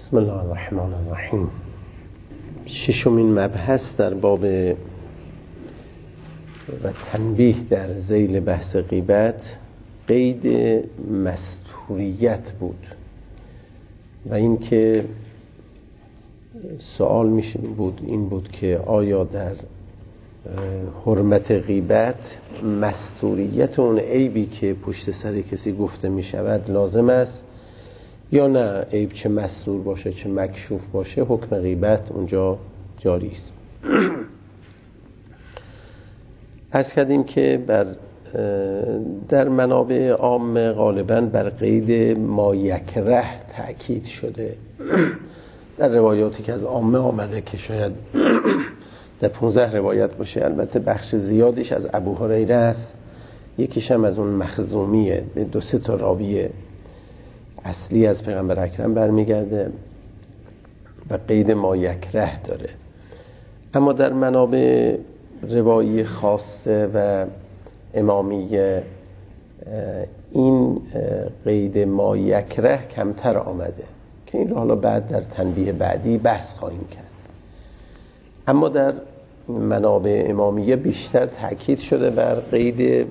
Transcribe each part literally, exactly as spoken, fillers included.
بسم الله الرحمن الرحیم. ششمین مبحث در باب و تنبیه در ذیل بحث غیبت قید مستوریت بود و این که سوال میشه بود این بود که آیا در حرمت غیبت مستوریت اون عیبی که پشت سر کسی گفته میشود لازم است یا نه عیب چه مستور باشه چه مکشوف باشه حکم غیبت اونجا جاری است. عرض کردیم که بر در منابع عام غالباً بر قید ما یکره تأکید شده در روایاتی که از عامه آمده که شاید در پونزده روایت باشه، البته بخش زیادش از ابو هریره است، یکیش هم از اون مخزومیه، به دو سه تا راوی اصلی از پیغمبر اکرم برمیگرده و قید ما یکره داره. اما در منابع روایی خاصه و امامیه این قید ما یکره کمتر آمده که این رو حالا بعد در تنبیه بعدی بحث خواهیم کرد. اما در منابع امامیه بیشتر تأکید شده بر قید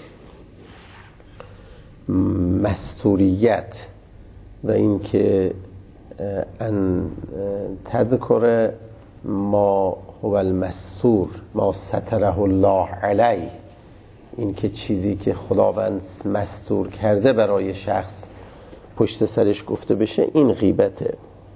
مستوریت و این که ان تذکر ما هو المستور ما ستره الله علیه، این که چیزی که خداوند مستور کرده برای شخص پشت سرش گفته بشه این غیبته.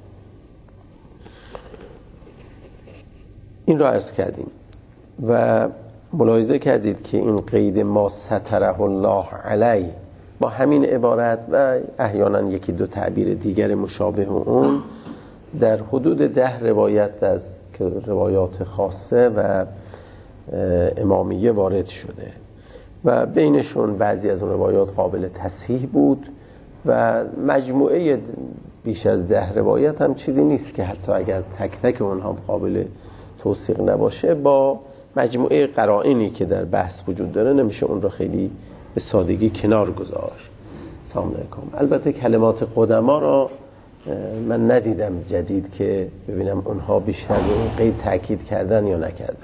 این رو عرض کردیم و ملاحظه کردید که این قید ما ستره الله علیه با همین عبارت و احیانا یکی دو تعبیر دیگر مشابه اون در حدود ده روایت از روایات خاصه و امامیه وارد شده و بینشون بعضی از اون روایات قابل تصحیح بود و مجموعه بیش از ده روایت هم چیزی نیست که حتی اگر تک تک اونها قابل توثیق نباشه با مجموعه قرائنی که در بحث وجود داره نمیشه اون رو خیلی به سادگی کنار گذاشت. سلام علیکم. البته کلمات قدما را من ندیدم جدید که ببینم اونها بیشتر به این قید تأکید کردن یا نکردن،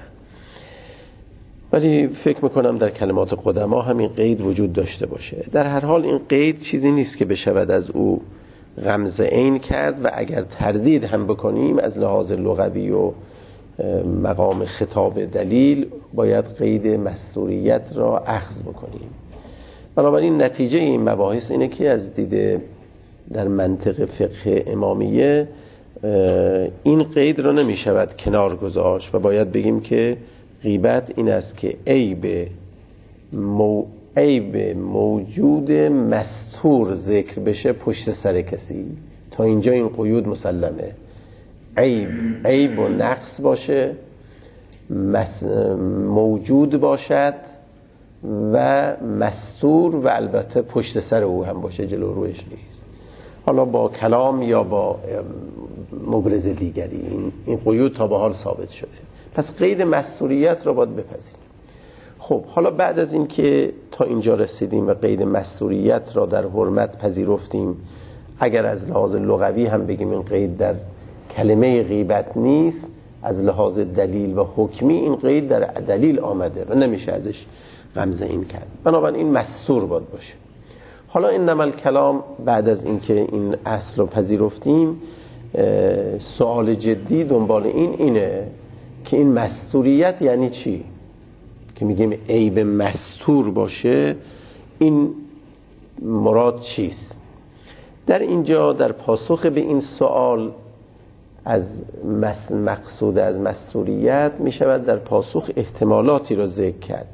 ولی فکر میکنم در کلمات قدما همین قید وجود داشته باشه. در هر حال این قید چیزی نیست که بشود از او غمزه عین کرد و اگر تردید هم بکنیم از لحاظ لغوی و مقام خطاب دلیل باید قید مستوریت را اخذ بکنیم. بنابراین نتیجه این مباحث اینه که از دید در منطق فقه امامیه این قید را نمی شود کنار گذاشت و باید بگیم که غیبت این است که عیب مو... عیب موجود مستور ذکر بشه پشت سر کسی. تا اینجا این قیود مسلمه. عیب عیب و نقص باشه، مس... موجود باشد و مستور و البته پشت سر او هم باشه، جلو روش نیست، حالا با کلام یا با مبرز دیگری. این این قیود تا به حال ثابت شده. پس قید مستوریت را باید بپذیریم. خب حالا بعد از این که تا اینجا رسیدیم و قید مستوریت را در حرمت پذیرفتیم، اگر از لحاظ لغوی هم بگیم این قید در کلمه غیبت نیست، از لحاظ دلیل و حکمی این قید در دلیل آمده و نمیشه ازش غمزه این کرد. بنابراین این مستور باید باشه. حالا انما الکلام بعد از اینکه این اصل رو پذیرفتیم، سوال جدی دنبال این اینه که این مستوریت یعنی چی؟ که میگیم عیب مستور باشه، این مراد چیست؟ در اینجا در پاسخ به این سوال از مقصود از مستوریت میشود در پاسخ احتمالاتی را ذکر کرد.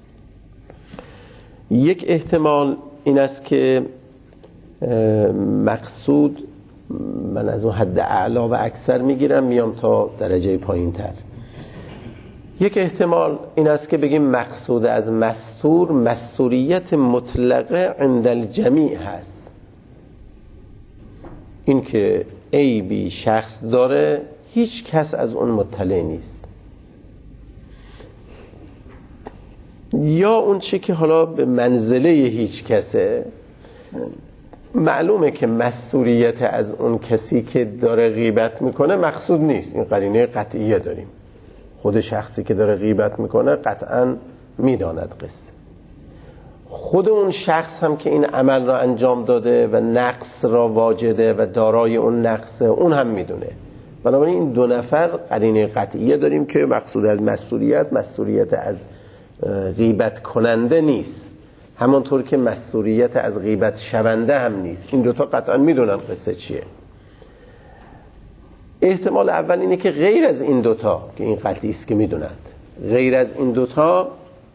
یک احتمال این است که مقصود، من از اون حد اعلی و اکثر میگیرم میام تا درجه پایین تر، یک احتمال این است که بگیم مقصود از مستور مستوریت مطلقه عند الجمیع هست. این که عیبی شخص داره هیچ کس از اون مطلع نیست، یا اون چی که حالا به منزله هیچ کسه معلومه که مستوریت از اون کسی که داره غیبت میکنه مقصود نیست. این قرینه قطعیه داریم، خود شخصی که داره غیبت میکنه قطعا میداند قصه، خود اون شخص هم که این عمل را انجام داده و نقص را واجده و دارای اون نقصه اون هم میدونه. بنابراین این دو نفر قرینه قطعیه داریم که مقصود از مستوریت مستوریت از غیبت کننده نیست، همونطور که مستوریت از غیبت شونده هم نیست. این دوتا قطعا میدونن قصه چیه. احتمال اول اینه که غیر از این دوتا که این قطعی است که میدونند، غیر از این دوتا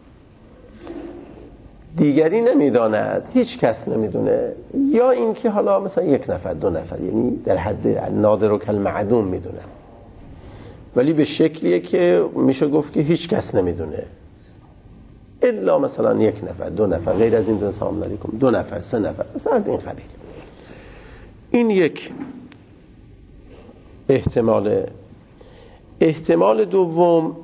دیگری نمیداند، هیچ کس نمیدونه، یا این که حالا مثلا یک نفر دو نفر، یعنی در حد نادر و کالمعدوم میدونن، ولی به شکلیه که میشه گفت که هیچ کس نمیدونه الا مثلا یک نفر دو نفر، غیر از این دو سلام علیکم دو نفر سه نفر، مثلا از این قبیل. این یک احتمال. احتمال دوم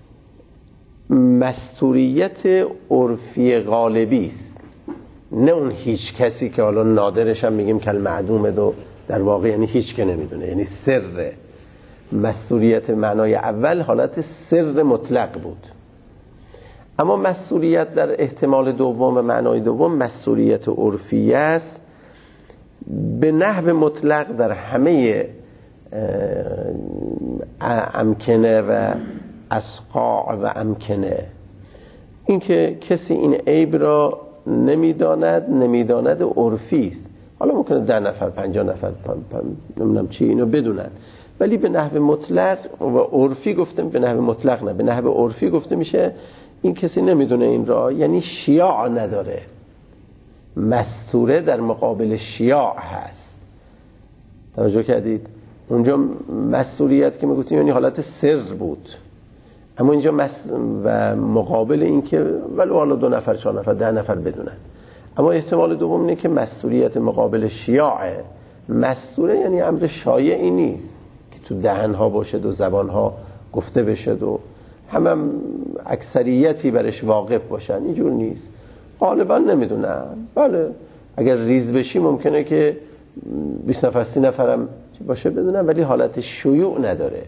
مستوریت عرفی غالبی است، نه اون هیچ کسی که حالا نادرش هم میگیم کالمعدومه دو در واقع یعنی هیچ که نمیدونه، یعنی سر. مستوریت معنای اول حالت سر مطلق بود، اما مستوریت در احتمال دوم و معنای دوم مستوریت عرفی است، به نحو مطلق در همه امکنه و اسقاع و امکنه. این که کسی این عیب را نمیداند، نمیداند عرفی است. حالا ممکنه ده نفر پنجاه نفر نمیدونم چی اینو بدونن، ولی به نحو مطلق و عرفی گفتم، به نحو مطلق نه، به نحو عرفی گفته میشه این کسی نمیدونه این را، یعنی شیاع نداره. مستوره در مقابل شیاع هست. توجه کردید؟ اونجا مستوریت که میگفتیم یعنی حالت سر بود، اما اینجا مس... و مقابل این که ولو حالا دو نفر چهار نفر ده نفر بدونن. اما احتمال دوم اینه که مستوریت مقابل شیاعه. مستوره یعنی امر شایعی نیست که تو دهنها باشه و زبانها گفته بشه و هم, هم اکثریتی برش واقف باشن. اینجور نیست، غالبا نمیدونن. بله اگر ریز بشی ممکنه که بیست نفر سی نفرم باشه بدونن، ولی حالت شیوع نداره.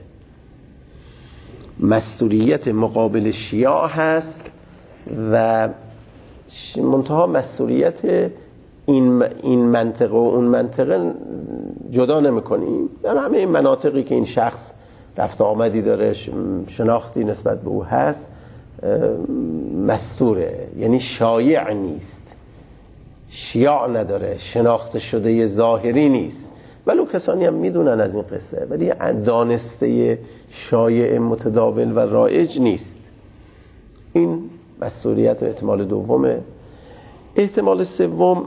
مستوریت مقابل شیاع هست و منتها مستوریت این این منطقه و اون منطقه جدا نمی کنیم. در همه این مناطقی که این شخص رفت آمدی داره، شناختی نسبت به او هست، مستوره، یعنی شایع نیست، شیاع نداره، شناخته شده ظاهری نیست. ولو کسانی هم میدونن از این قصه، ولی دانسته شایع متداول و رایج نیست. این مستوریت احتمال دومه. احتمال سوم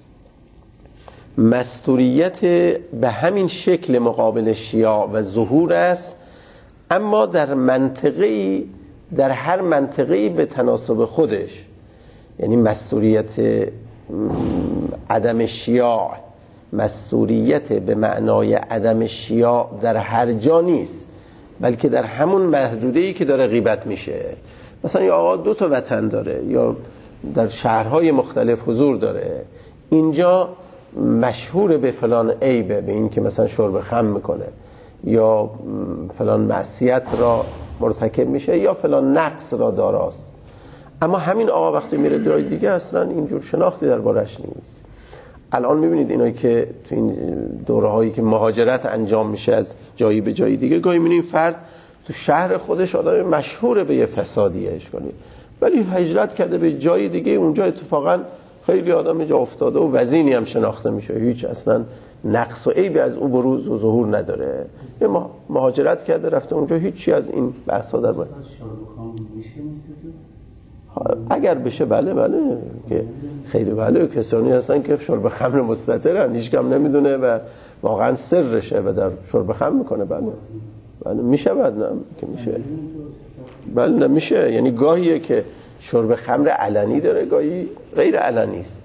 مستوریت به همین شکل مقابل شیاع و ظهور است، اما در منطقه‌ای، در هر منطقه‌ای به تناسب خودش. یعنی مستوریت عدم شیاع، مستوریت به معنای عدم شیاع در هر جا نیست، بلکه در همون محدوده‌ای که داره غیبت میشه. مثلا یا آقا دو تا وطن داره یا در شهرهای مختلف حضور داره، اینجا مشهور به فلان عیبه، به این که مثلا شرب خمر میکنه یا فلان معصیت را مرتکب میشه یا فلان نقص را داراست، اما همین آقا وقتی میره جای دیگه اصلا اینجور شناختی دربارش نیست. الان میبینید اینایی که تو این دوره هایی که مهاجرت انجام میشه از جایی به جایی دیگه، گاهی میبینید فرد تو شهر خودش آدم مشهوره به یه فسادیش کنی، ولی هجرت کرده به جای دیگه، اونجا اتفاقا خیلی آدم جا افتاده و وزینی هم شناخته میشه، هیچ اصلا نقص و عیبی از او بروز و ظهور نداره. یه مهاجرت کرده رفته اونجا، هیچی از این بحثا در باید. اگر بشه بله بله که خیلی بله، کسانی هستن که شرب خمر مستترن، هیچ کم نمیدونه و واقعا سرشه و در شرب خمر میکنه. بله بله میشه، بعد نه که میشه، بله نمیشه. یعنی گاهیه که شرب خمر علنی داره، گاهی غیر علنی است.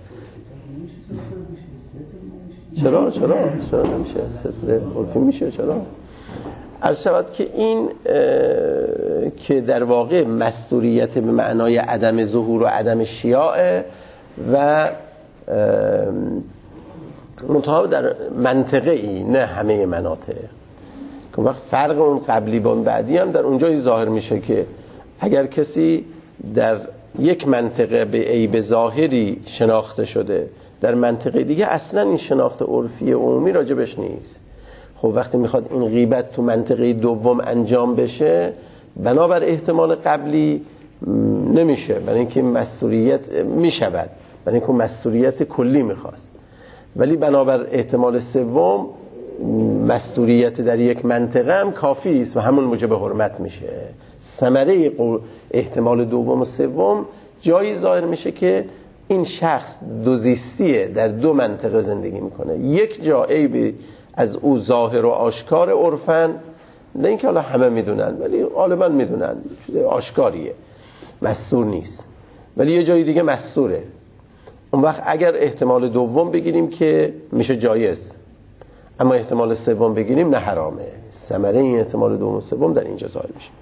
چرا چرا چرا نمیشه؟ ستر عرفی میشه. چرا؟ عرض شود که این که در واقع مستوریت به معنای عدم ظهور و عدم شیاع و منتها در منطقه ای، نه همه مناطق. که وقت فرق اون قبلی با اون بعدی هم در اونجایی ظاهر میشه که اگر کسی در یک منطقه به عیب ظاهری شناخته شده، در منطقه دیگه اصلا این شناخت عرفی عمومی راجبش نیست. خب وقتی میخواد این غیبت تو منطقه دوم انجام بشه، بنابر احتمال قبلی نمیشه، برای اینکه مستوریت میشود، برای اینکه مستوریت کلی میخواست. ولی بنابر احتمال سوم مستوریت در یک منطقه هم کافی است و همون موجب حرمت میشه. ثمره احتمال دوم و سوم جایی ظاهر میشه که این شخص دوزیستیه، در دو منطقه زندگی میکنه. یک جا عیبی از او ظاهر و آشکار عرفن، نه اینکه حالا همه میدونن ولی غالبا میدونن، آشکاریه، مستور نیست. ولی یه جای دیگه مستوره. اون وقت اگر احتمال دوم بگیریم که میشه جایز، اما احتمال سوم بگیریم نه حرامه. ثمره این احتمال دوم و سوم در اینجا ظاهر میشه.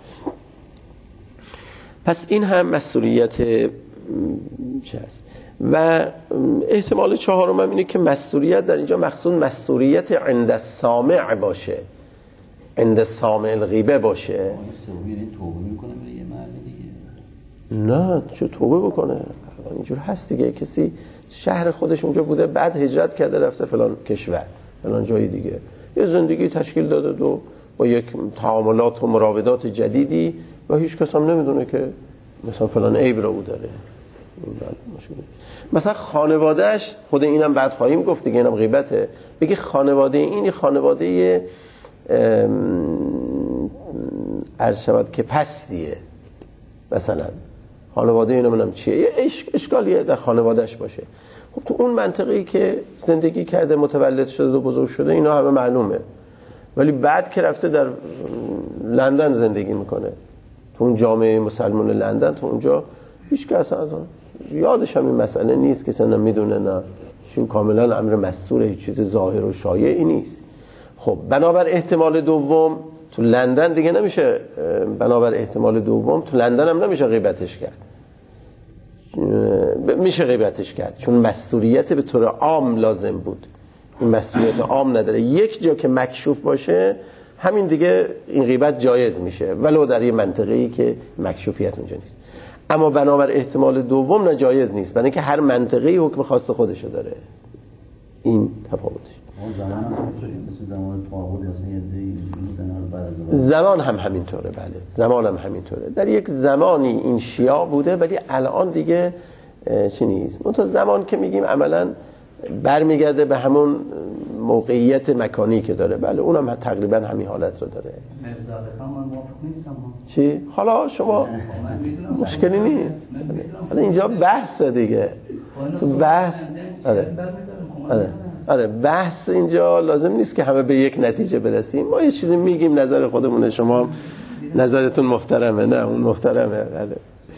پس این هم مسئولیت چه است. و احتمال چهارم هم اینه که مستوریت در اینجا مقصود مستوریت عند السامع باشه، عند سامع الغیبه باشه. نه چه توبه بکنه؟ اینجور هست دیگه، کسی شهر خودش اونجا بوده، بعد هجرت کرده رفته فلان کشور، فلان جای دیگه، یه زندگی تشکیل داده دو با یک تعاملات و مراودات جدیدی و هیچ کس هم نمیدونه که مثلا فلان عیب را او داره. مثلا خانوادهش، خود اینم بعد خواهیم گفت دیگه، اینم غیبته، بگه خانواده اینی خانواده عرض شود که پستیه، مثلا خانواده اینو منم چیه، یه اشکالیه در خانوادهش باشه. خب تو اون منطقه‌ای که زندگی کرده، متولد شده و بزرگ شده، اینا همه معلومه. ولی بعد که رفته در لندن زندگی میکنه، تو اون جامعه مسلمان لندن، تو اونجا هیچ کس اصلا یادش هم این مسئله نیست، کسی نمیدونه، نه چون کاملا امر مستوره، هیچ چیز ظاهر و شایعی نیست. خب بنابر احتمال دوم تو لندن دیگه نمیشه، بنابر احتمال دوم تو لندن هم نمیشه غیبتش کرد، میشه غیبتش کرد چون مستوریت به طور عام لازم بود، این مستوریت عام نداره. یک جا که مکشوف باشه همین دیگه این غیبت جایز میشه، ولو در یه منطقه‌ای که مکشوفیت اونجا نیست. اما بنابر احتمال دوم ناجایز نیست، برای اینکه هر منطقه‌ای حکم خاص خودشو داره. این تفاوتش. زمان هم همینطوره، بله زمان هم همینطوره. در یک زمانی این شیعه بوده ولی الان دیگه چی نیست. منتها زمان که میگیم عملا برمیگرده به همون موقعیت مکانی که داره، بله اونم تقریبا همین حالت رو داره. چی؟ حالا شما مشکلی نیست، حالا اینجا بحث دیگه، تو بحث آره آره آره بحث اینجا لازم نیست که همه به یک نتیجه برسیم. ما یه چیزی میگیم نظر خودمونه، شما نظرتون محترمه، نه اون محترمه. بله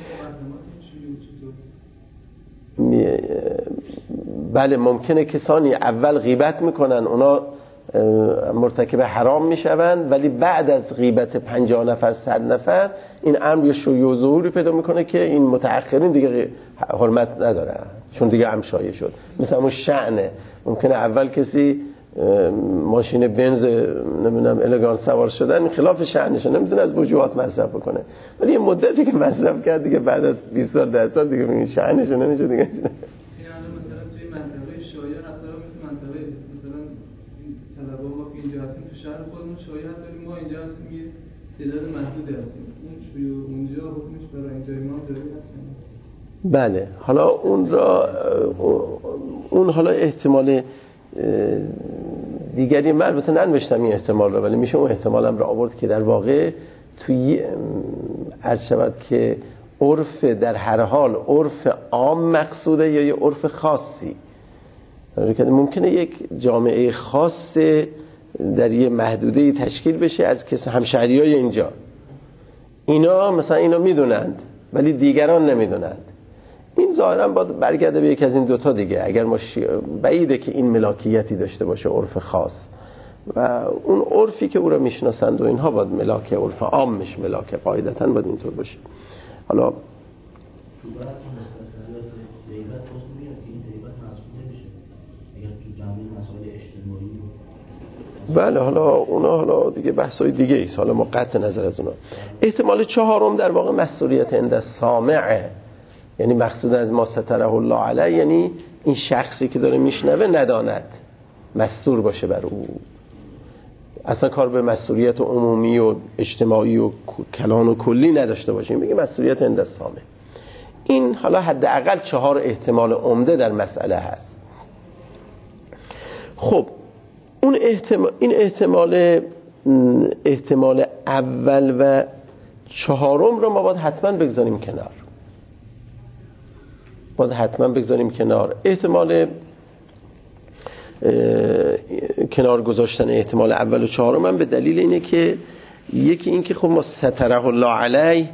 بله ممکنه کسانی اول غیبت میکنن، اونا مرتکب حرام میشون، ولی بعد از غیبت پنجاه نفر صد نفر این امر یه شیوع و ظهوری پیدا میکنه که این متأخرین دیگه حرمت نداره چون دیگه هم شایع شد. مثلا اون شأنه، ممکنه اول کسی ماشین بنز نمیدونم الگان سوار شدن خلاف شأنشه، نمیتونه از وجوهات مصرف بکنه، ولی یه مدتی که مصرف کرد دیگه بعد از بیست سال ده سال دیگه این شأنشه نمیشه دیگه. شهر خودمون شایع هست ولی ما اینجا هستیم یه تعداد محدودی هستیم، اون شیوع اونجا حکمش برای اینجای ما جاری هست. بله حالا اون را اون حالا احتمال دیگری من البته ننوشتم این احتمال را، ولی میشه اون احتمالم را آورد که در واقع توی عرض شود که عرف در هر حال عرف عام مقصوده یا یه عرف خاصی. ممکنه یک جامعه خاص در یه محدوده تشکیل بشه از کس همشهریای اینجا، اینا مثلا اینا میدونند ولی دیگران نمیدونند. این ظاهرا باید برگرده به یک از این دوتا دیگه. اگر ما شی... بعیده که این ملاکیتی داشته باشه عرف خاص، و اون عرفی که او را میشناسند و اینها باید ملاک عرف عامش ملاک قاعدتا باید اینطور باشه. حالا غیبت واسه میاد که این غیبت محسوب نمیشه اگر تو جامعه مسائل بله حالا اونا حالا دیگه بحثای دیگه ایست، حالا ما قطع نظر از اونا. احتمال چهارم در واقع مستوریت عند سامعه، یعنی مقصود از ما ستره الله علیه، یعنی این شخصی که داره میشنوه نداند، مستور باشه بر او، اصلا کار به مستوریت عمومی و اجتماعی و کلان و کلی نداشته باشه، میگه مستوریت عند سامع. این حالا حداقل چهار احتمال عمده در مسئله هست. خب اون احتمال، این احتمال احتمال اول و چهارم رو ما باید حتما بگذاریم کنار، باید حتما بگذاریم کنار. احتمال کنار گذاشتن احتمال اول و چهارم هم به دلیل اینه که یکی این که خب ما ستره الله علیه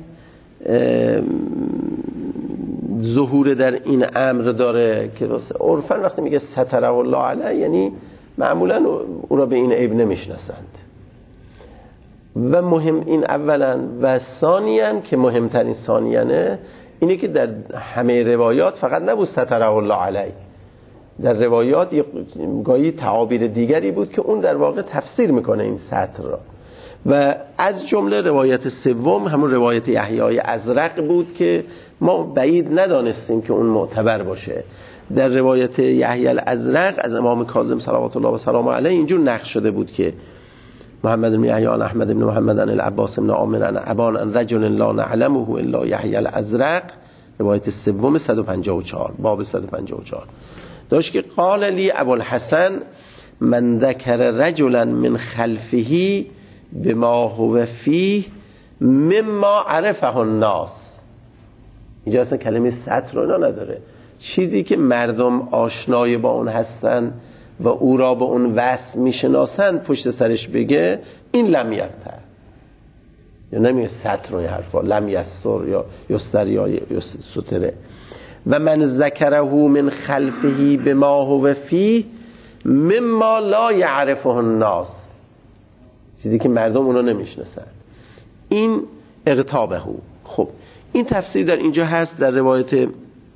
ظهور در این امر داره که عرفاً وقتی میگه ستره الله علیه یعنی معمولاً او را به این عیب نمیشناسند. و مهم این اولاً و ثانیاً که مهمترین ثانیانه اینه که در همه روایات فقط نبود ستره الله علیه، در روایات گاهی تعابیر دیگری بود که اون در واقع تفسیر میکنه این سطر را. و از جمله روایت سوم همون روایت یحیی ازرق بود که ما بعید ندانستیم که اون معتبر باشه. در روایت یحیی الازرق از امام کاظم صلوات الله و سلام علیه اینجور نقل شده بود که محمد بن یحیی عن احمد بن محمد عن العباس بن عامر عن ابان عن رجل لا نعلمه الا یحیی الازرق، روایت سوم صد و پنجاه و چهار، باب صد و پنجاه و چهار داشت که قال لی ابوالحسن من ذکر رجلا من خلفه بما هو فیه مما عرفه الناس. اینجا اصلا کلمه سطر رو نداره، چیزی که مردم آشنای با اون هستن و او را به اون وصف میشناسند پشت سرش بگه، این لم یفتر، یا نمیگه سطر و حرفا، لم یستر یا یستر یا ستره. و من ذکره من خلفه بما هو فیه مما لا یعرفه الناس، چیزی که مردم اونو نمیشناسن، این اغتابه. خب این تفسیر در اینجا هست. در روایت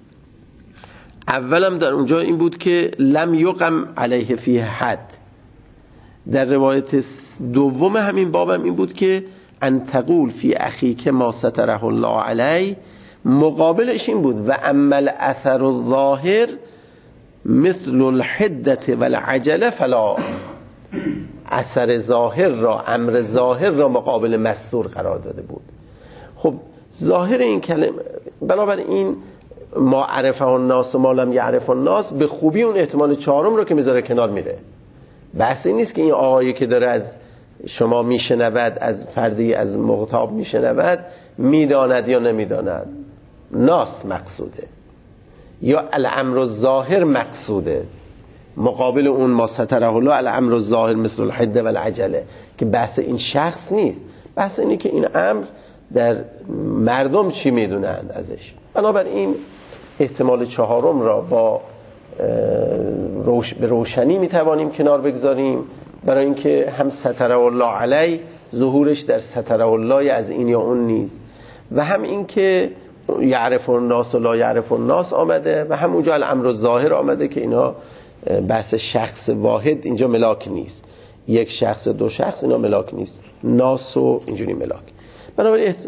اولم در اونجا این بود که لم یقم علیه فیه حد. در روایت دوم همین بابم این بود که ان تقول فی اخیک ما ستره الله علیه، مقابلش این بود و عمل اثر الظاهر مثل الحدت والعجله فلا، اثر ظاهر را، امر ظاهر را مقابل مستور قرار داده بود. خب ظاهر این کلمه بنابراین ما عرفه الناس و ما لم یعرف الناس به خوبی اون احتمال چهارم رو که میذاره کنار میره. بحث این نیست که این آقایی که داره از شما میشنود، از فردی از مغتاب میشنود، میداند یا نمیداند، ناس مقصوده یا الامر الظاهر مقصوده، مقابل اون ما ستره الله الامر الظاهر مثل الحده والعجله، که بحث این شخص نیست، بحث اینه که این امر در مردم چی میدونند ازش. بنابراین احتمال چهارم را با روش به روشنی میتوانیم کنار بگذاریم، برای اینکه هم ستره الله علیه ظهورش در ستره الله از این یا اون نیست، و هم این که یعرف الناس و لا یعرف الناس آمده، و هم اونجا الامر الظاهر آمده که اینا بحث شخص واحد اینجا ملاک نیست، یک شخص دو شخص اینا ملاک نیست، ناس و اینجوری ملاک. بنابراین احت...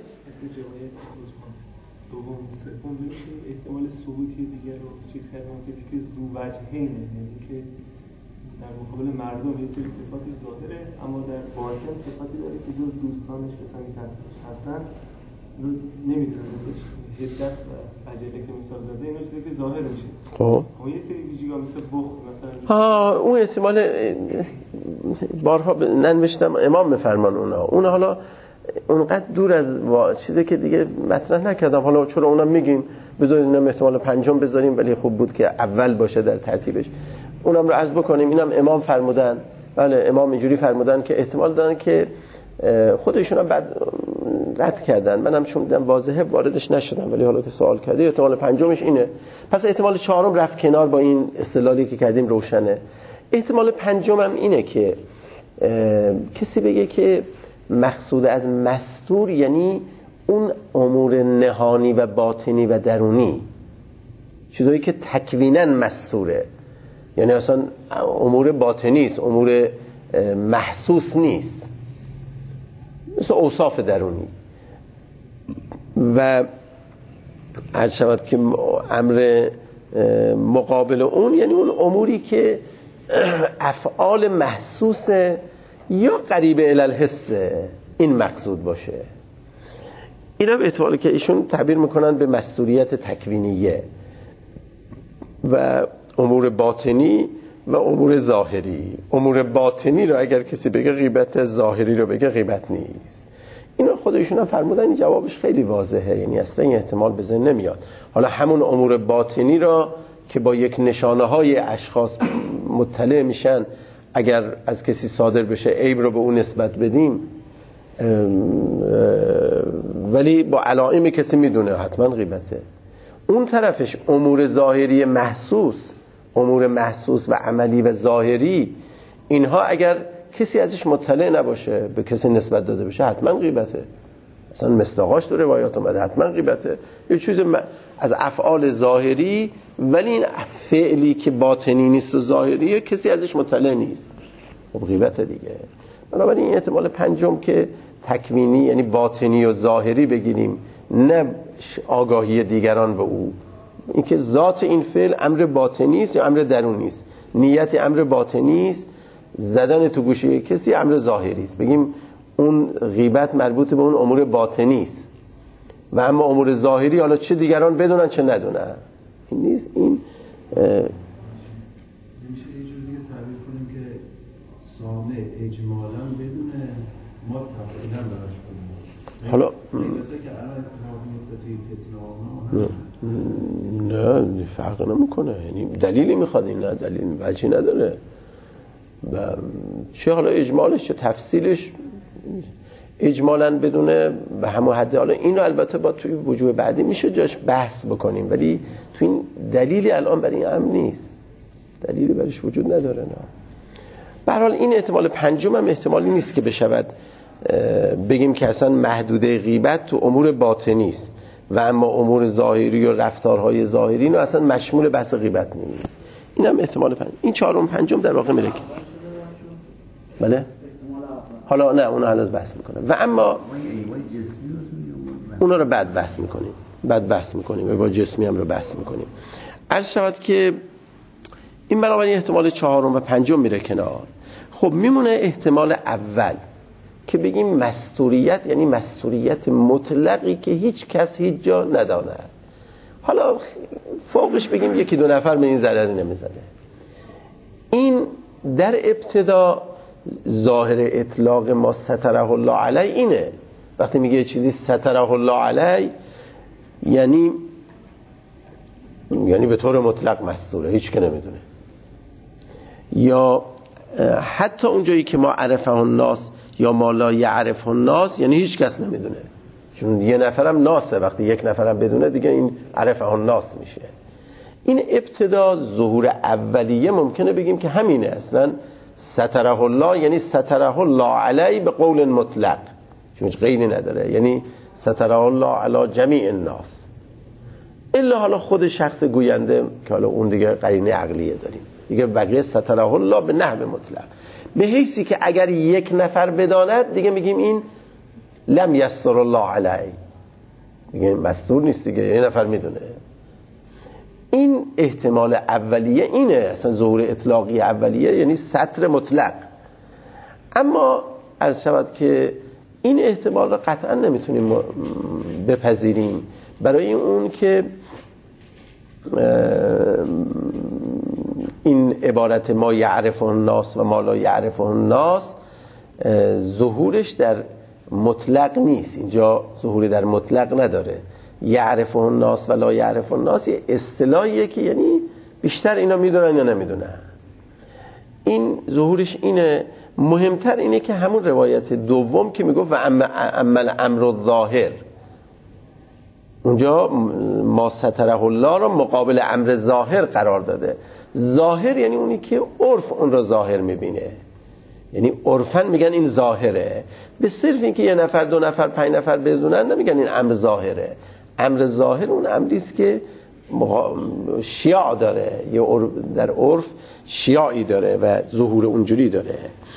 احتمال ثبوتی دیگر رو چیز کردم کسی که ذو وجهینه، یعنی که در مقابل مردم یه سری صفاتی ظاهره اما در باطن صفاتی داره که جز دوستانش کسانی که هستن نمیدونه، مثل حدت و عجله که مثال زده، اینا چیزی که ظاهر میشه. خب اما یه سری ویژگی‌ها مثل بخل مثلا، ها اون احتمال بارها ننوشتم امام میفرمان اونا اونا حالا اونقدر دور از وا... چیزی که دیگه مطرح نکردم، حالا چرا اونم میگیم بذارید اینم احتمال پنجم بذاریم، ولی خوب بود که اول باشه در ترتیبش. اونم رو عرض بکنیم، اینم امام فرمودن، بله امام اینجوری فرمودن که احتمال دارن که خودشون هم بعد رد کردن، منم چون دیدم واضحه واردش نشدم، ولی حالا که سوال کردی احتمال پنجمش اینه، پس احتمال چهارم رفت کنار، با این استدلالی که کردیم روشنه. احتمال پنجم هم اینه که کسی بگه که مقصود از مستور یعنی اون امور نهانی و باطنی و درونی، چیزایی که تکویناً مستوره، یعنی اصلا امور باطنی است، امور محسوس نیست، مثل اوصاف درونی. و عرض شود که امر مقابل اون یعنی اون اموری که افعال محسوس یا قریب الی الحس این مقصود باشه. اینا به اعتباری که ایشون تعبیر میکنن به مستوریت تکوینیه و امور باطنی و امور ظاهری. امور باطنی رو اگر کسی بگه غیبت، ظاهری رو بگه غیبت نیست. اینا خودشون هم فرمودن، این جوابش خیلی واضحه، یعنی اصلا این احتمال به ذهن نمیاد. حالا همون امور باطنی را که با یک نشانه های اشخاص مطلع میشن، اگر از کسی صادر بشه عیب رو به اون نسبت بدیم، ولی با علائم کسی میدونه حتما غیبته. اون طرفش امور ظاهری محسوس، امور محسوس و عملی و ظاهری، اینها اگر کسی ازش مطلع نباشه، به کسی نسبت داده بشه، حتما غیبته. اصلا مصداقاش تو روایات اومده، حتما غیبته. یه چیز از افعال ظاهری، ولی این فعلی که باطنی نیست و ظاهریه کسی ازش مطلع نیست، خب غیبته دیگه. بنابراین این احتمال پنجم که تکوینی یعنی باطنی و ظاهری بگیریم، نه آگاهی دیگران به او، اینکه ذات این فعل امر باطنی است یا امر درونی است. نیت امر باطنی است، زدن تو گوشه کسی امر ظاهری است، بگیم اون غیبت مربوط به اون امور باطنی است. و اما امور ظاهری حالا چه دیگران بدونن چه ندونن این نیست. این میشه یه جور دیگه تعبیر کنیم که سامع اجمالا بدونه، ما تفصیلا براش کنیم. حالا البته که الان اتفاق میفته اتفاق نه نه فرق نمیکنه، یعنی دلیلی میخواد، این نه دلیل وجهی نداره. و چه حالا اجمالش چه تفصیلش اجمالا بدونه به همون حد. حالا اینو البته با توی وجوه بعدی میشه جاش بحث بکنیم، ولی تو این دلیلی الان برای این امر نیست، دلیلی برایش وجود نداره. نه به هر حال این احتمال پنجم هم احتمالی نیست که بشود بگیم که اصلا محدوده غیبت تو امور باطنی است و اما امور ظاهری و رفتارهای ظاهری نه اصلا مشمول بحث غیبت نیست. این هم احتمال پنج. این چهارم پنجم در واقع میره. بله حالا نه اونها هنوز بحث میکنم و اما اونا رو بعد بحث میکنیم بعد بحث میکنیم و با جسمی هم رو بحث میکنیم. عرض شود که این بنابراین احتمال چهارم و پنجم میره کنار. خب میمونه احتمال اول که بگیم مستوریت، یعنی مستوریت مطلقی که هیچ کس هیچ جا ندانه. حالا فوقش بگیم یکی دو نفر به این ضرری نمیزنه. این در ابتدا ظاهر اطلاق ما ستره الله علی اینه. وقتی میگه یه چیزی ستره الله علی یعنی یعنی به طور مطلق مستوره، هیچ که نمیدونه. یا حتی اونجایی که ما عرفه الناس یا ما لا یعرفه الناس یعنی هیچ کس نمیدونه، چون یه نفرم ناسه، وقتی یک نفرم بدونه دیگه این عرفه الناس میشه. این ابتدا ظهور اولیه ممکنه بگیم که همینه اصلا ستره الله، یعنی ستره الله علی به قول مطلق، چون هیچ قیدی نداره، یعنی ستره الله علی جمیع الناس الا حالا خود شخص گوینده که حالا اون دیگه قرینه عقلیه داریم دیگه، بقیه ستره الله به نحو مطلق، به حیثی که اگر یک نفر بداند دیگه میگیم این لم یستر الله علی، دیگه مستور نیست دیگه، یه نفر میدونه. این احتمال اولیه اینه، اصلا ظهور اطلاقی اولیه یعنی ستر مطلق. اما عرض شود که این احتمال را قطعا نمیتونیم بپذیریم، برای اون که این عبارت ما یعرفه الناس و ما لا یعرفه الناس ظهورش در مطلق نیست، اینجا ظهوری در مطلق نداره. یعرفه الناس و لا یعرفه الناس یه اصطلاحیه که یعنی بیشتر اینا میدونن یا نمیدونن. این ظهورش اینه. مهمتر اینه که همون روایت دوم که میگفت و عمل امر الظاهر، اونجا ما ستره الله رو مقابل امر ظاهر قرار داده. ظاهر یعنی اونی که عرف اون رو ظاهر میبینه، یعنی عرفن میگن این ظاهره. به صرف این که یه نفر دو نفر پنج نفر بدونن نمیگن این امر ظاهره. امر ظاهر اون امریست که شیاع داره، یا در عرف شیاعی داره و ظهور اونجوری داره.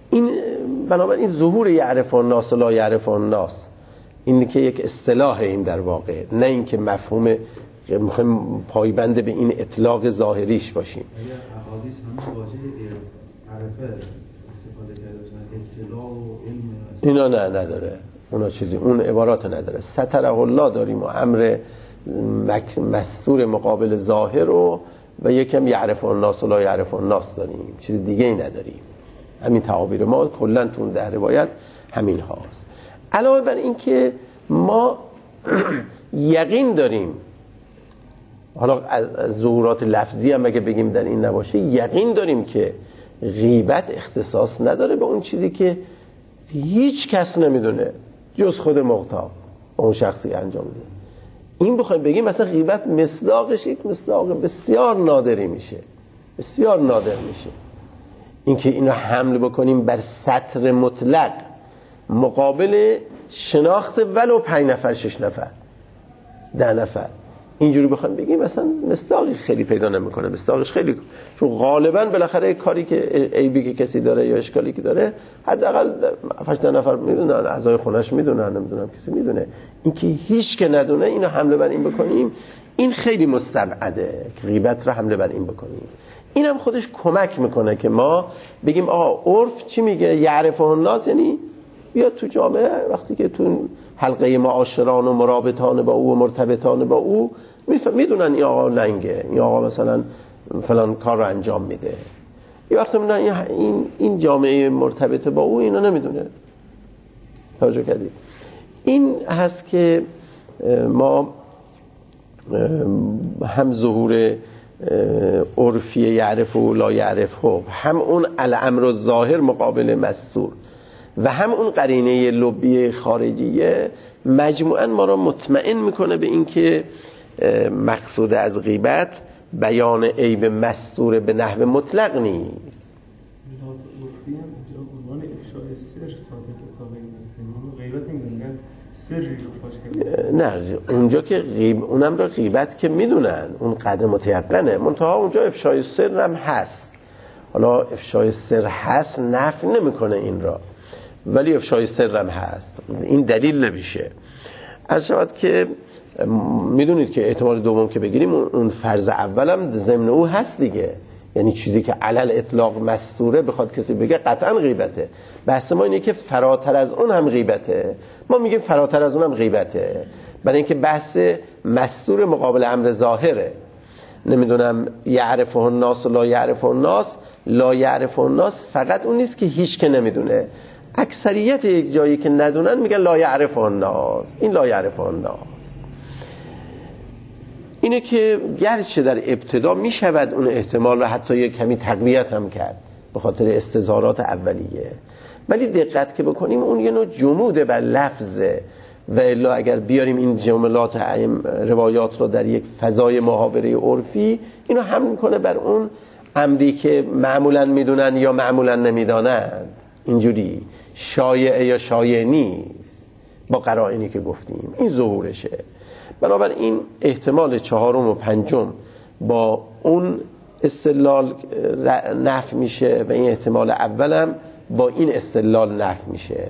این بنابراین ظهور یعرف الناس لا یعرف الناس این که یک اصطلاح این در واقع، نه اینکه مفهوم میخوایم پایبند به این اطلاق ظاهریش باشیم. اگر احادیث همه واژه عرفه استفاده کرده اطلاع و علم اینا نه نداره، اونا چیزی اون عبارات نداره. ستره الله داریم و امر مستور مقابل ظاهر رو و یکم یعرف الناس و لا یعرف الناس داریم، چیز دیگه ای نداریم. همین تعابیر ما کلا تو اون در روایت همین هاست. علاوه بر این که ما یقین داریم، حالا از ظهورات لفظی هم اگه بگیم در این نباشه، یقین داریم که غیبت اختصاص نداره به اون چیزی که هیچ کس نمیدونه جز خود مغتاب اون شخصی انجام میده. این بخوایم بگیم مثلا غیبت مصداقش یک مصداق بسیار نادری میشه، بسیار نادر میشه. اینکه اینو حمل بکنیم بر سطر مطلق مقابل شناخت ولو پنج نفر شش نفر ده نفر، اینجوری بخوایم بگیم مثلا مصداقی خیلی پیدا نمیکنه، مصداقش خیلی، چون غالبا بالاخره کاری که عیبی که کسی داره یا اشکالی که داره حداقل هشت نفر میدونن، اعضای خونش میدونن، نمیدونم کسی میدونه. اینکه هیچ که ندونه اینو حمله بر این بکنیم، این خیلی مستبعده که غیبت رو حمله بر این بکنیم. اینم خودش کمک میکنه که ما بگیم آقا عرف چی میگه؟ یعرفه الناس، یعنی بیاد تو جامعه وقتی که تو حلقه معاشران و مرابطان با او و مرتبطان با او میدونن این آقا لنگه، این آقا مثلا فلان کار رو انجام میده. یه وقت میدونن این این جامعه مرتبط با او اینو نمیدونه. توجه کردید؟ این هست که ما هم ظهور عرفی یعرف و لا یعرف، هم اون الامر الظاهر مقابل مستور و هم اون قرینه لبی خارجیه مجموعاً ما را مطمئن میکنه به این که مقصود از غیبت بیان عیب مستور به نحو مطلق نیست. نه اونجا که غیب اونم را غیبت که میدونن، اون قدر متیقنه، منتها اونجا افشای سر هم هست. حالا افشای سر هست نفی نمیکنه این را، ولی افشای سر هم هست، این دلیل نمیشه. عرض شود که میدونید که احتمال دوم که بگیریم اون فرض اولم ضمن او هست دیگه، یعنی چیزی که علل اطلاق مستوره بخواد کسی بگه قطعا غیبته. بحث ما اینه که فراتر از اون هم غیبته، ما میگیم فراتر از اون هم غیبته، برای اینکه بحث مستور مقابل امر ظاهره. نمیدونم یعرفه الناس لا یعرفه الناس، لا یعرفه الناس فقط اون نیست که هیچ که نمیدونه، اکثریت یک جایی که ندونن میگن لا یعرفه الناس، این لا یعرفه الناس. اینه که گرچه در ابتدا میشود اون احتمال رو حتی یک کمی تقویت هم کرد به خاطر استظهارات اولیه، ولی دقت که بکنیم اون یه نوع جمود بر لفظه و الا اگر بیاریم این جملات روایات رو در یک فضای محاوره عرفی، اینو حمل میکنه بر اون امری که معمولا میدونن یا معمولا نمیدانند. اینجوری شایعه یا شایع نیست با قرائنی که گفتیم، این ظهورشه. بنابراین احتمال چهارم و پنجم با اون استدلال نفی میشه و این احتمال اولم با این استدلال نفی میشه.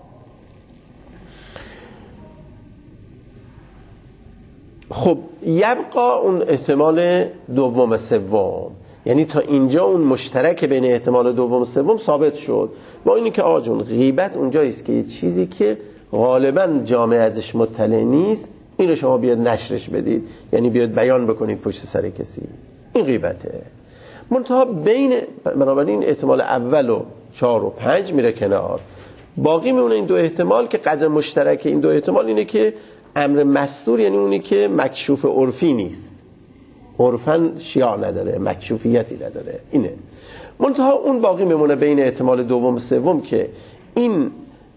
خب یبقا اون احتمال دوم و سوم، یعنی تا اینجا اون مشترک بین احتمال دوم و سوم ثابت شد. با اینی که آقا جون غیبت اونجاییست که یه چیزی که غالبا جامعه ازش مطلع نیست، این رو شما بیاد نشرش بدید، یعنی بیاد بیان بکنید پشت سر کسی، این غیبته. منتها بین بنابراین احتمال اول و چهار و پنج میره کنار، باقی میمونه این دو احتمال که قدر مشترک این دو احتمال اینه که امر مستور، یعنی اونی که مکشوف عرفی نیست، عرفاً شیاع نداره، مکشوفیتی نداره، اینه. منتها اون باقی میمونه بین احتمال دوم و سوم که این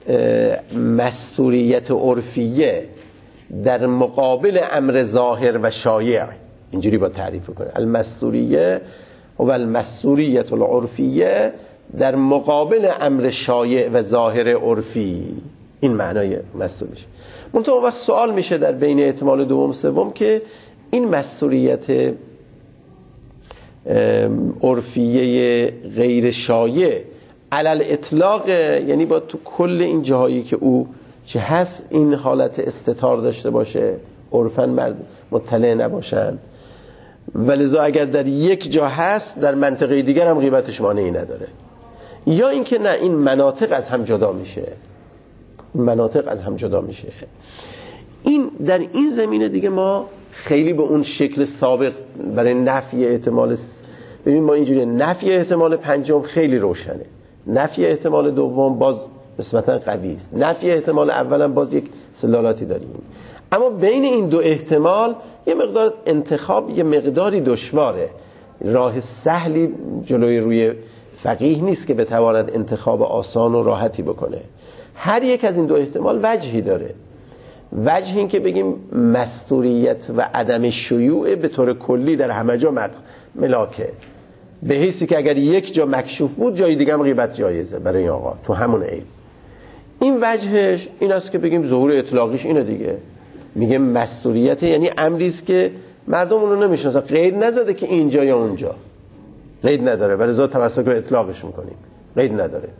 مستوریت عرفیه در مقابل امر ظاهر و شایع، اینجوری با تعریف کنه المستوریه و المستوریت العرفیه در مقابل امر شایع و ظاهر عرفی، این معنای مستور میشه. منتها اون وقت سوال میشه در بین احتمال دوم و سوم که این مستوریت عرفیه غیر شایع علل اطلاق، یعنی با تو کل این جاهایی که او چه هست این حالت استتار داشته باشه، عرفاً مرد مطلع نباشن، ولذا اگر در یک جا هست در منطقه دیگر هم غیبتش مانعی نداره. یا اینکه نه، این مناطق از هم جدا میشه، مناطق از هم جدا میشه. این در این زمینه دیگه ما خیلی به اون شکل سابق برای نفی احتمال س... ببین ما اینجوری نفی احتمال پنجم خیلی روشنه، نفی احتمال دوم باز نسبتا قوی است، نفی احتمال اولم باز یک سلالاتی داریم، اما بین این دو احتمال یه مقدار انتخاب یه مقداری دشواره. راه سهلی جلوی روی فقیه نیست که بتواند انتخاب آسان و راحتی بکنه. هر یک از این دو احتمال وجهی داره. وجه این که بگیم مستوریت و عدم شیوع به طور کلی در همه جا ملاکه، به حیثی که اگر یک جا مکشوف بود جای دیگه هم غیبت جایزه برای این آقا تو همون عیب. این وجهش این است که بگیم ظهور اطلاقیش اینه دیگه، میگه مستوریت یعنی امری است که مردم اون رو نمیشناسن، قید نزده که اینجا یا اونجا، قید نداره، ولی زاد تمسک به اطلاقش میکنیم، قید نداره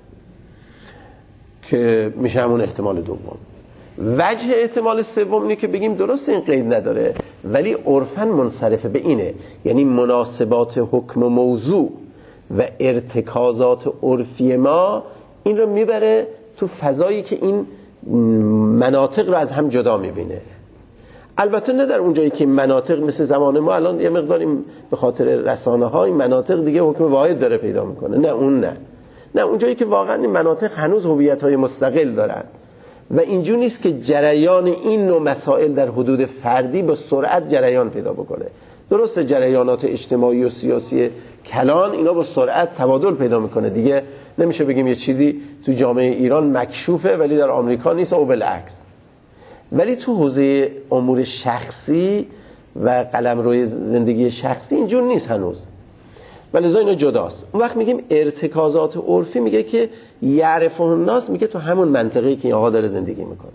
که میشه همون احتمال دوم. وجه احتمال سوم اینه که بگیم درست این قید نداره ولی عرفاً منصرف به اینه، یعنی مناسبات حکم و موضوع و ارتکازات عرفی ما این رو میبره تو فضایی که این مناطق رو از هم جدا میبینه. البته نه در اونجایی که مناطق مثل زمان ما الان یه مقداری به خاطر رسانه ها این مناطق دیگه حکم واحد داره پیدا میکنه، نه اون نه نه اونجایی که واقعا این مناطق هنوز هویت های مستقل دارن و اینجور نیست که جریان این نوع مسائل در حدود فردی با سرعت جریان پیدا بکنه. درسته جریانات اجتماعی و سیاسی کلان اینا با سرعت تبادل پیدا میکنه، دیگه نمیشه بگیم یه چیزی تو جامعه ایران مکشوفه ولی در آمریکا نیست او بالعکس. ولی تو حوزه امور شخصی و قلمروی زندگی شخصی اینجور نیست هنوز، ولذا اینا جداست. اون وقت میگیم ارتکازات عرفی، میگه که یعرفه الناس، میگه تو همون منطقه‌ای که این آقا داره زندگی میکنه،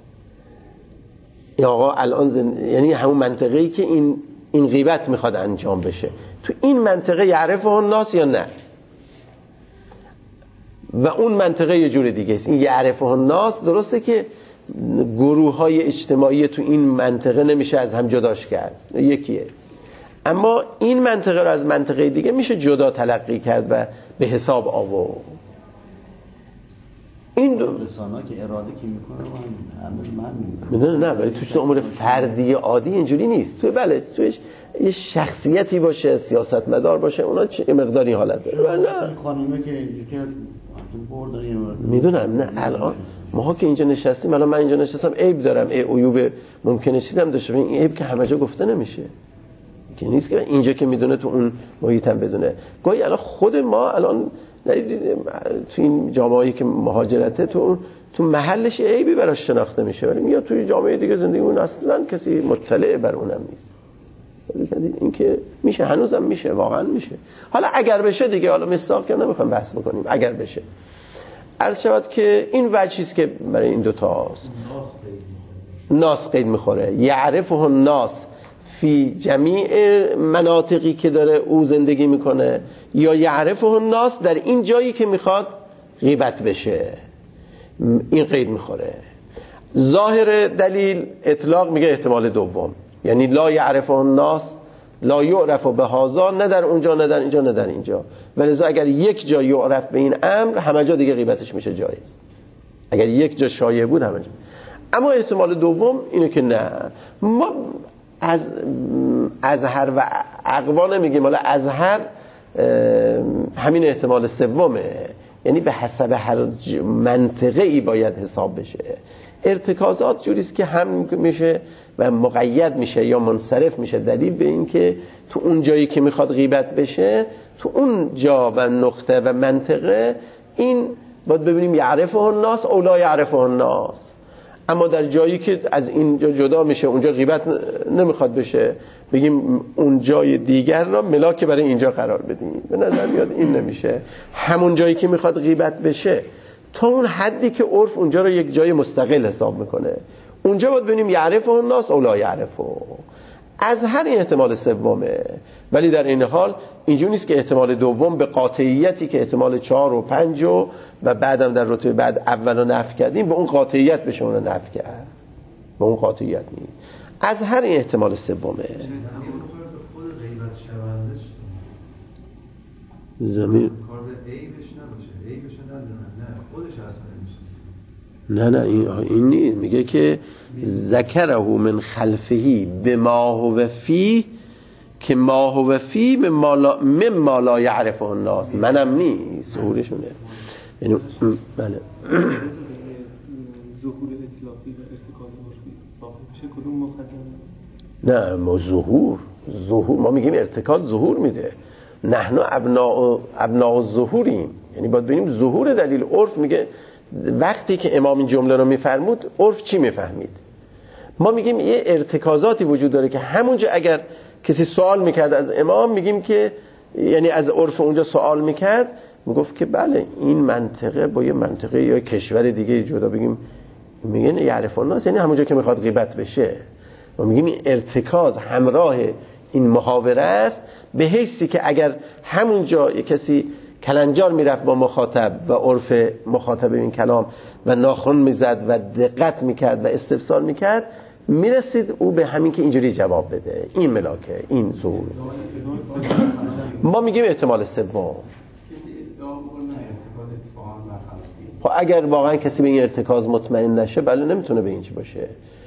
این آقا الان زند... یعنی همون منطقه‌ای که این این غیبت میخواد انجام بشه، تو این منطقه یعرفه الناس یا نه، و اون منطقه یه جور دیگه است. این یعرفه الناس درسته که گروه های اجتماعی تو این منطقه نمیشه از هم جداش کرد، یکیه، اما این منطقه رو از منطقه دیگه میشه جدا تلقی کرد و به حساب آورد. این دو رسانه‌ها که اراده که میکنه من همه من نه نه ولی توش امور فردی عادی اینجوری نیست. توی بله توش یه شخصیتی باشه، سیاستمدار باشه، اونا چه مقداری حالت داره. نه خانومه که اینجوری که بردن میدونم، نه الان ماها که اینجا نشستیم، الان من اینجا نشستم عیب دارم، عیوب ممکنه چیزم داشته باشم، این عیب که همه جا گفته نمیشه، که نیست که اینجا که میدونه تو اون محیط هم بدونه. گاهی الان خود ما الان تو این جامعه‌ای که مهاجرته تو تو محلش عیبی براش شناخته میشه، ولی میاد توی جامعه دیگه زندگی اون اصلا کسی مطلع بر اونم نیست. این که میشه، هنوزم میشه، واقعا میشه. حالا اگر بشه دیگه، حالا مستاق که نمیخوام بحث بکنیم، اگر بشه عرض شود که این وجهی است که برای این دو تاست. ناس قید میخوره، یعرفه الناس فی جمیع مناطقی که داره او زندگی میکنه، یا یعرفه الناس در این جایی که میخواد غیبت بشه، این قید میخوره. ظاهر دلیل اطلاق میگه احتمال دوم، یعنی لا یعرفه الناس لا یعرف بهذا، نه در اونجا نه در اینجا نه در اینجا، ولذا اگر یک جا یعرف به این امر همه جا دیگه غیبتش میشه جایز، اگر یک جا شایع بود همه جا. اما احتمال دوم اینه که نه، ما از ازهر و اقوا نمیگیم، حالا ازهر همین احتمال سومه، یعنی به حسب هر منطقه ای باید حساب بشه. ارتکازات جوریست که هم میشه و مقید میشه یا منصرف میشه، دلیل به این که تو اون جایی که میخواد غیبت بشه، تو اون جا و نقطه و منطقه این باید ببینیم یعرفه الناس او لا یعرفه الناس. اما در جایی که از اینجا جدا میشه، اونجا غیبت نمیخواد بشه، بگیم اون جای دیگر را ملاک برای اینجا قرار بدیم، به نظر میاد این نمیشه. همون جایی که میخواد غیبت بشه تا اون حدی که عرف اونجا رو یک جای مستقل حساب میکنه، اونجا باید ببینیم یعرفه الناس او لا یعرفه. از هر این احتمال سومه، ولی در این حال اینجوری نیست که احتمال دوم به قاطعیتی که احتمال چهار و پنج و و بعدم در رتبه بعد اولو نفی کردیم به اون قاطعیت بشه اون رو نفی کرد، به اون قاطعیت نیست. از هر این احتمال سومه. زمین کار به عیبش نباشه، عیبش نداره، نه خودش اصلا نه نه این این نیست. میگه که ذکره من خلفهی به ما هو فی که ما هو فی من ما لا یعرفه الناس، منم نیست ظهورشونه. یعنی بله ظهور اطلاقی و ارتکاز عرفی واقع میشه کدوم مقدمه؟ نه ما ظهور ظهور ما میگیم ارتکاز ظهور میده. نحن ابناء ابناء الظهوریم، یعنی باید ببینیم ظهور دلیل. عرف میگه وقتی که امام این جمله رو میفرمود عرف چی میفهمید؟ ما میگیم یه ارتکازاتی وجود داره که همونجا اگر کسی سوال میکرد از امام میگیم که یعنی از عرف اونجا سوال میکرد میگفت که بله این منطقه با یه منطقه یا کشور دیگه جدا بگیم، میگن یعرف الناس یعنی همونجا که میخواد غیبت بشه. ما میگیم این ارتکاز همراه این محاوره است به حیثی که اگر همونجا یه کسی کلنجار میرفت با مخاطب و عرف مخاطب این کلام و ناخن میزد و دقت میکرد و استفسار میکرد میرسید او به همین که اینجوری جواب بده. این ملاکه، این ظهور. ما میگیم احتمال سوم. خب اگر واقعا کسی به این ارتکاز مطمئن نشه بله نمیتونه به این چی باشه.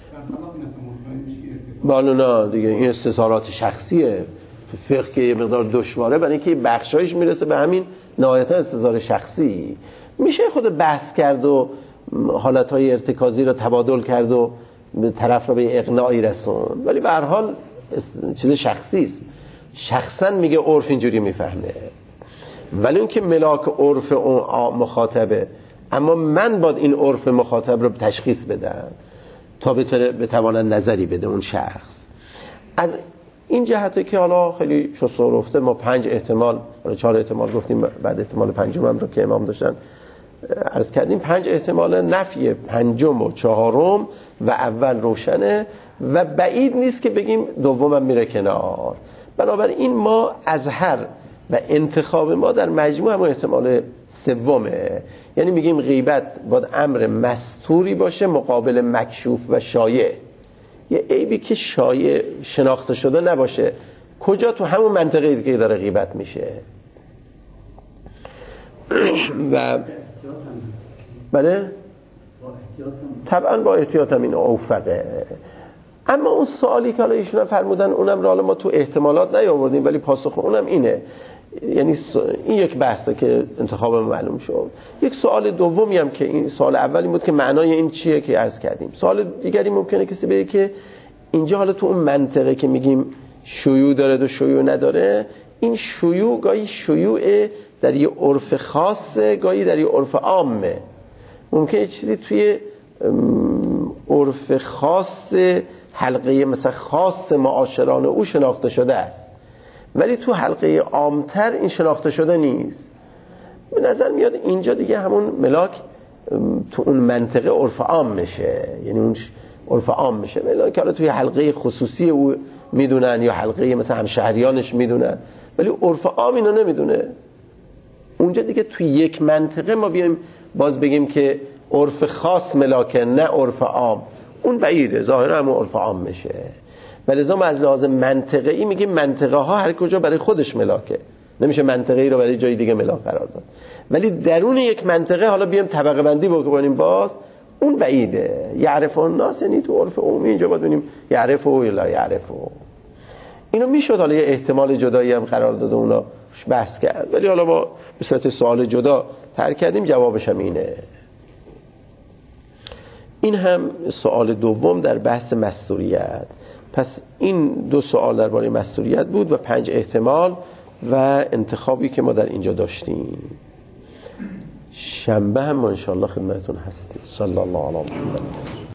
بله نه دیگه این استظهارات شخصیه. فقه که یه مقدار دشواره برای اینکه بخشایش میرسه به همین نهایتا استظهار شخصی. میشه خود بحث کرد و حالتهای ارتکازی رو تبادل کرد و به طرف رو به اقناعی رسون، ولی به هر حال چیز شخصی است. شخصا میگه عرف اینجوری میفهمه، ولی اون که ملاک عرف اون مخاطبه، اما من باید این عرف مخاطب رو تشخیص بدم تا بتوانن نظری بده اون شخص. از این جهته که حالا خیلی شسته و رفته ما پنج احتمال، حالا چهار احتمال گفتیم، بعد احتمال پنجم هم رو که امام داشتن عرض کردیم. پنج احتمال نفی پنجم و چهارم و اول روشنه و بعید نیست که بگیم دومم میره کنار. بنابراین ما ازهر و انتخاب ما در مجموع هم احتمال سومه، یعنی میگیم غیبت باید امر مستوری باشه مقابل مکشوف و شایع. یه عیبی که شایع شناخته شده نباشه. کجا؟ تو همون منطقه‌ای که داره غیبت میشه. و بله طبعا با احتیاط هم این اوفقه. اما اون سوالی که حالا ایشون فرمودن اونم رو حالا ما تو احتمالات نیاوردیم، ولی پاسخ اونم اینه. یعنی این یک بحثه که انتخاب معلوم شد. یک سوال دومی هم که این سوال اولی بود که معنای این چیه که عرض کردیم. سوال دیگری ممکنه کسی بگه که اینجا حالا تو اون منطقه که میگیم شیوع داره و شیوع نداره، این شیوع گاهی شیوع در یه عرف خاصه، گاهی در یه عرف عامه. ممکنه یه چیزی توی عرف خاص حلقه مثلا خاص معاشران او شناخته شده است، ولی تو حلقه عامتر این شناخته شده نیست. به نظر میاد اینجا دیگه همون ملاک تو اون منطقه عرف عام میشه، یعنی اون عرف عام میشه. ملاک حالا توی حلقه خصوصی او میدونن یا حلقه مثلا همشهریانش میدونن، ولی عرف عام اینو نمیدونه. اونجا دیگه توی یک منطقه ما بیایم باز بگیم که عرف خاص ملاکه نه عرف عام، اون بعیده، ظاهرا همون عرف عام میشه. ولذا ما از لحاظ منطقه‌ای میگیم منطقه ها هر کجا برای خودش ملاکه، نمیشه منطقه‌ای رو برای جای دیگه ملاک قرار داد. ولی درون یک منطقه حالا بیایم طبقه بندی بکنیم باز اون بعیده. یعرف الناس یعنی تو عرف عمومی اینجا باید ببینیم یعرف و لا یعرف. اینو میشد حالا یه احتمال جدایی هم قرار داده اونا بحث کرد، ولی حالا ما به صورت سوال جدا ترک کردیم. جوابش هم اینه. این هم سوال دوم در بحث مستوریت. پس این دو سوال درباره مستوریت بود و پنج احتمال و انتخابی که ما در اینجا داشتیم. شنبه هم ما انشاءالله خدمتتون هستیم. صلی الله علیه و سلم.